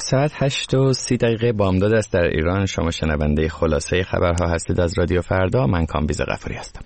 ساعت 8:30 بامداد است در ایران. شما شنونده خلاصه خبرها هستید از رادیو فردا. من کامبیز غفاری هستم.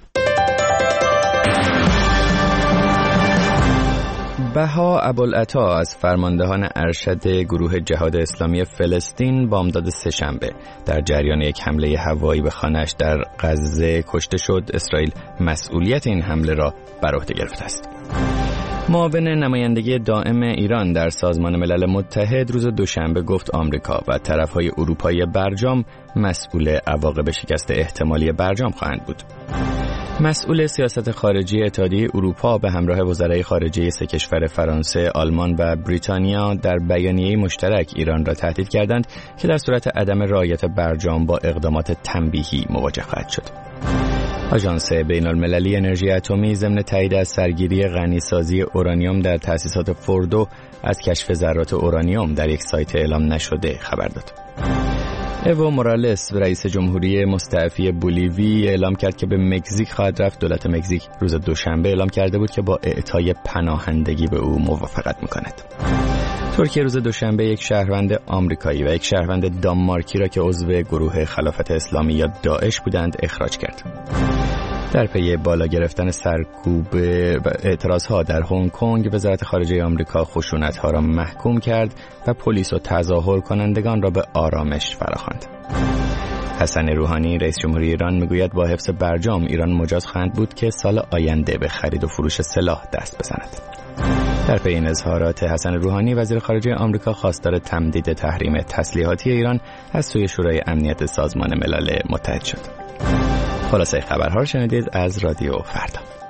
بها ابوالعطا از فرماندهان ارشد گروه جهاد اسلامی فلسطین بامداد سه‌شنبه در جریان یک حمله هوایی به خانه‌اش در غزه کشته شد. اسرائیل مسئولیت این حمله را بر عهده گرفته است. معاون نمایندگی دائم ایران در سازمان ملل متحد روز دوشنبه گفت آمریکا و طرف‌های اروپایی برجام مسئول عواقب شکست احتمالی برجام خواهند بود. مسئول سیاست خارجی اتحادیه اروپا به همراه وزرای خارجه سه کشور فرانسه، آلمان و بریتانیا در بیانیه مشترک ایران را تهدید کردند که در صورت عدم رعایت برجام با اقدامات تنبیهی مواجه خواهد شد. آژانس بین‌المللی انرژی اتمی ضمن تایید از سرگیری غنیسازی اورانیوم در تأسیسات فوردو از کشف ذرات اورانیوم در یک سایت اعلام نشده خبر داد. ایو مورالس رئیس جمهوری مستعفی بولیوی اعلام کرد که به مکزیک خواهد رفت. دولت مکزیک روز دوشنبه اعلام کرده بود که با اعطای پناهندگی به او موافقت می‌کند. ترکیه روز دوشنبه یک شهروند آمریکایی و یک شهروند دانمارکی را که عضو گروه خلافت اسلامی یا داعش بودند اخراج کرد. در پی بالا گرفتن سرکوب و اعتراضها در هنگ کنگ، وزارت خارجه آمریکا خشونت‌ها را محکوم کرد و پلیس و تظاهر کنندگان را به آرامش فراخواند. حسن روحانی رئیس جمهوری ایران میگوید با حفظ برجام ایران مجاز خواهد بود که سال آینده به خرید و فروش سلاح دست بزند. در پی این اظهارات حسن روحانی، وزیر خارجه آمریکا خواستار تمدید تحریم تسلیحاتی ایران از سوی شورای امنیت سازمان ملل متحد شد. خلاصه خبرها رو شنیدید از رادیو فردا.